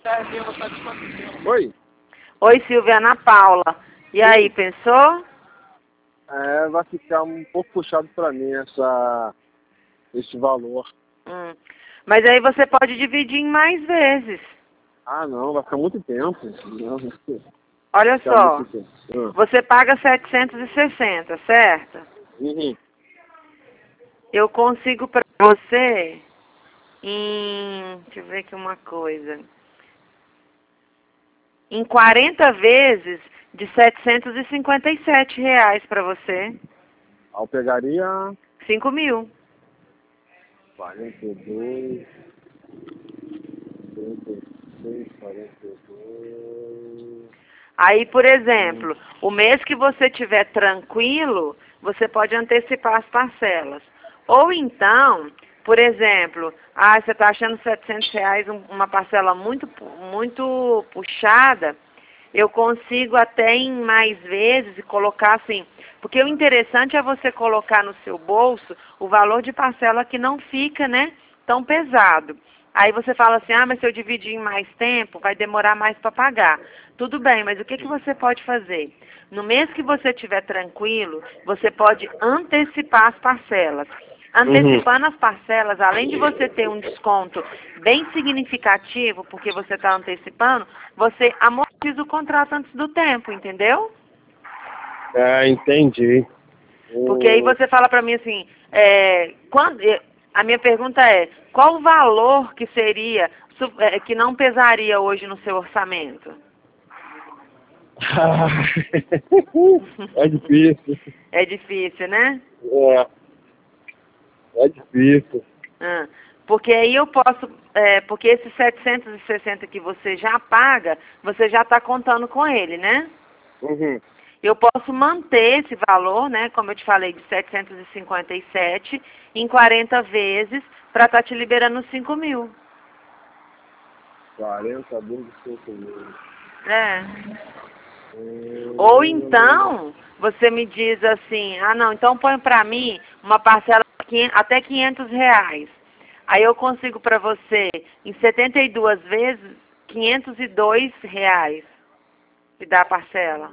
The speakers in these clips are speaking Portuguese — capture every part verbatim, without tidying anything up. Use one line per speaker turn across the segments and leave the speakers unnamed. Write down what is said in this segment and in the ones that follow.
Oi?
Oi, Silvia, Ana Paula. E aí, pensou?
É, vai ficar um pouco puxado para mim essa, esse valor.
Hum. Mas aí você pode dividir em mais vezes.
Ah, não, vai ficar muito tempo. Não,
Olha
vai ficar
só,
muito tempo. Ah.
você paga setecentos e sessenta, certo?
Uhum.
Eu consigo para você em... Deixa eu ver aqui uma coisa. Em quarenta vezes de setecentos e cinquenta e sete reais para você.
Aí eu pegaria
cinco mil.
quarenta e dois, trinta e seis, quarenta e dois...
Aí, por exemplo, o mês que você tiver tranquilo, você pode antecipar as parcelas. Ou então, por exemplo, ah, você está achando setecentos reais um- uma parcela muito, pu- muito puxada, eu consigo até em mais vezes e colocar assim, porque o interessante é você colocar no seu bolso o valor de parcela que não fica, né, tão pesado. Aí você fala assim, ah, mas se eu dividir em mais tempo, vai demorar mais para pagar. Tudo bem, mas o que, que você pode fazer? No mês que você estiver tranquilo, você pode antecipar as parcelas. Antecipando as parcelas, além de você ter um desconto bem significativo, porque você está antecipando, você amortiza o contrato antes do tempo, entendeu?
É, entendi.
Porque aí você fala para mim assim, é, quando, eh, a minha pergunta é, qual o valor que seria, su- eh, que não pesaria hoje no seu orçamento?
É difícil.
É difícil, né?
É, é difícil.
Ah, porque aí eu posso, é, porque esses setecentos e sessenta que você já paga, você já está contando com ele, né?
Uhum.
Eu posso manter esse valor, né, como eu te falei, de setecentos e cinquenta e sete em quarenta vezes para estar te liberando cinco mil.
quarenta vezes cinco mil.
É. Ou
Hum,
então, você me diz assim, ah não, então põe para mim uma parcela de quinhentos até quinhentos reais. Aí eu consigo para você, em setenta e duas vezes, quinhentos e dois reais. Me dá a parcela.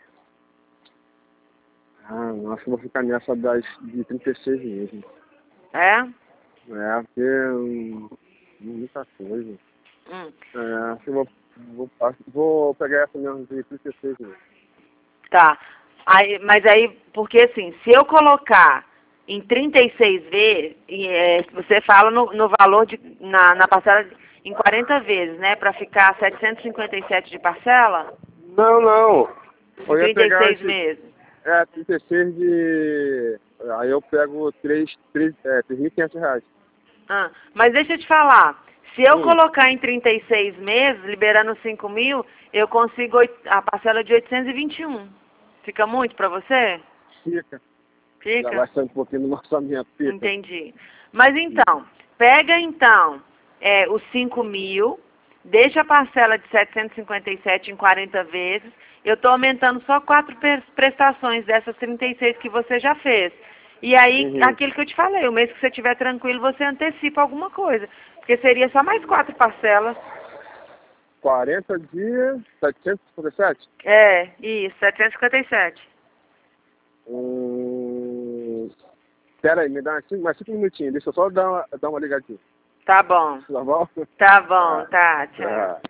Ah, acho que vou ficar nessa das de trinta e seis mesmo.
É?
É, porque hum, muita coisa.
Hum.
É, acho que eu vou, vou, acho que vou pegar essa mesmo de trinta e seis mesmo.
Tá. Aí, mas aí, porque assim, se eu colocar em trinta e seis vezes, e, é, você fala no, no valor de, na, na parcela em quarenta vezes, né? Para ficar setecentos e cinquenta e sete de parcela,
Não, não.
em
Eu ia
trinta e
pegar
seis
esse.
meses.
É, trinta e seis de. Aí eu pego três é, três mil e quinhentos reais.
Ah, mas deixa eu te falar, se eu
Hum,
colocar em trinta e seis meses, liberando cinco mil, eu consigo oit- a parcela de oitocentos e vinte e um. Fica muito para você?
fica. Já
Fica?
vai sair um pouquinho no orçamento, fica.
Entendi. Mas então, pega então é, os cinco mil, deixa a parcela de setecentos e cinquenta e sete em quarenta vezes, eu estou aumentando só quatro pre- prestações dessas trinta e seis que você já fez. E aí,
Uhum.
aquilo que eu te falei, o mês que você estiver tranquilo, você antecipa alguma coisa. Porque seria só mais quatro parcelas.
quarenta dias, setecentos e cinquenta e sete?
É, isso, setecentos e cinquenta e sete.
Hum, pera aí, me dá cinco, mais cinco minutinhos, deixa eu só dar uma, dar uma ligadinha.
Tá bom.
Tá bom?
Tá bom,
Tá.
tá, tchau.
Tá.